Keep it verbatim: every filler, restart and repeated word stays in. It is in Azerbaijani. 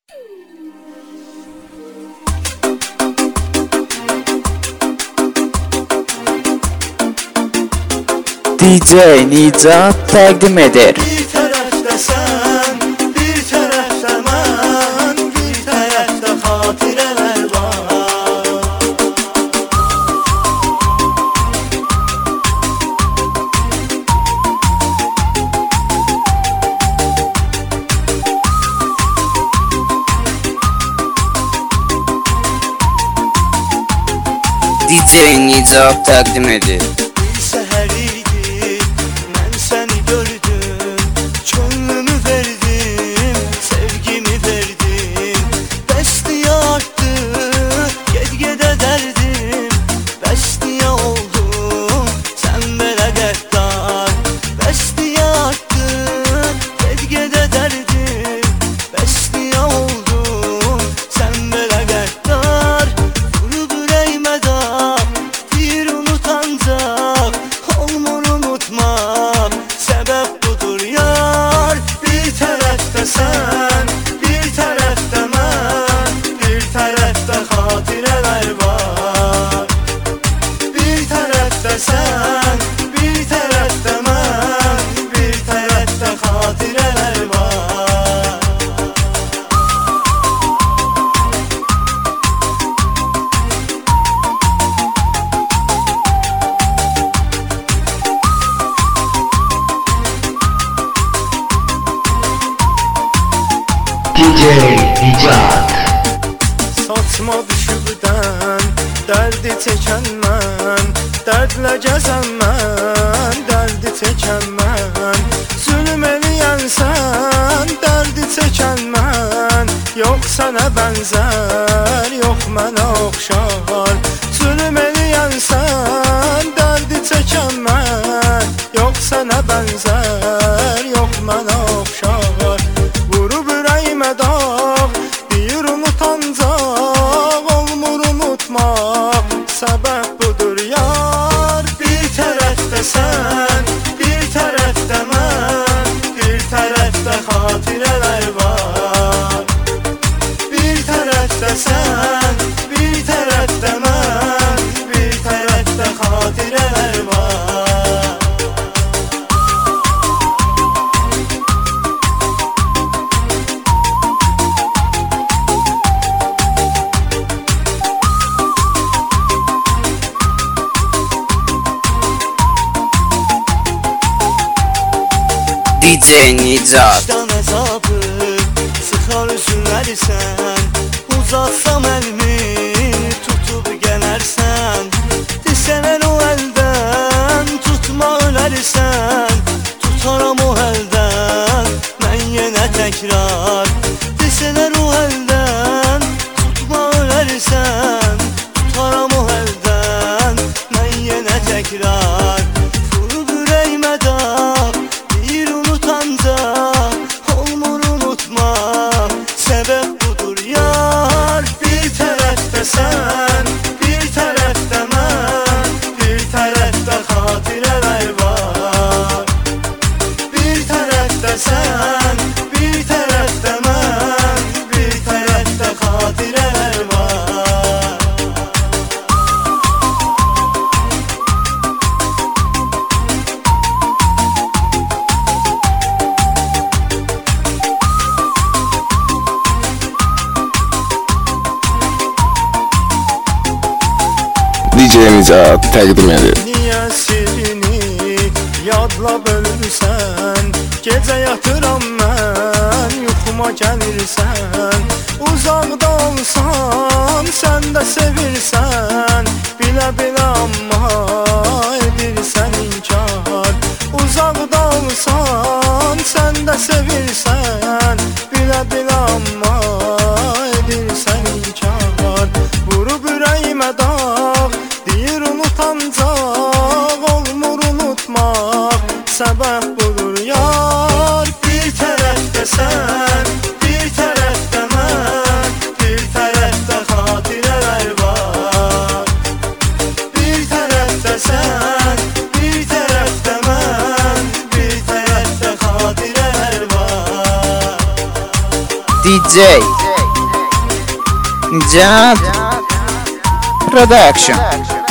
D J Nicat təqdim edir. Bir tərəfdə sən, bir tərəfdə mən, bir tərəfdə xatirələr var. D J Nicat təqdim edir. Bir səhər idi, mən səni gördüm, könlümü verdim, sevgimi verdim. Bəstiyə artdı, get-gedə dərdim, bəstiyə oldum, sən belə qəddar. Bəstiyə artdı, get-gedə dərdim, bəstiyə oldum, sən belə qəddar. Vurub ürəyimə dağ, deyir unutancaq, olmur unutmaq, səbəb budur yar. Bir tərəfdə sən, bir tərəfdə mən, bir tərəfdə xatirələr var. Bir tərəfdə sən, bir tərəfdə mən, bir tərəfdə xatirələr var. D J Nicat. Saçma düşübdən, dərdi çəkən mən, dərdlə gəzən mən, dərdi çəkən mən. Zülm eləyən sən, dərdi çəkən mən, yox sənə bənzər, yox mənə oxşar. Zülm eləyən sən, dərdi çəkən mən, yox sənə bənzər, yox mənə oxşar. Vurub ürəyimə dağ, deyir unutancaq, olmur unutmaq, səbəb budur yar. Bir tərəfdə sən, bir tərəfdə mən, bir tərəfdə xatirələr var. Bir tərəfdə sən, bir tərəfdə mən, bir tərəfdə xatirələr var. D J Nicat. Vicdan əzabı sıxar üzünlərsən, uzatsam əlimi tutub gələrsən. Desənən o əldən tutma ölərsən, tutaram o əldən mən yenə təkrar. Desənən o əldən tutma ölərsən, tutaram o əldən mən yenə təkrar. Vurub ürəyimə dağ, deyir unutancaq, olmur unutmaq, səbəb budur yar. Bir tərəfdə sən, bir tərəfdə mən, bir tərəfdə xatirələr var. Bir tərəfdə sən, bir tərəfdə mən, bir tərəfdə xatirələr var. D J Nicat təqdim edir. Niyə sirrini yadla bölürsən, gecə yatıram mən, yuxuma gəlirsən. Uzaqda olsan, sən də sevirsən, bilə-bilə amma edirsən inkar. Uzaqda olsan, sən də sevirsən, bilə-bilə amma edirsən inkar. Vurub ürəyimə dağ, deyir unutancaq, olmur unutmaq, səbəb budur yar. Bir tərəfdə sən, bir tərəfdə mən, bir tərəfdə xatirələr var. Bir tərəfdə sən, bir tərəfdə mən, bir tərəfdə xatirələr var. D J Nicat Production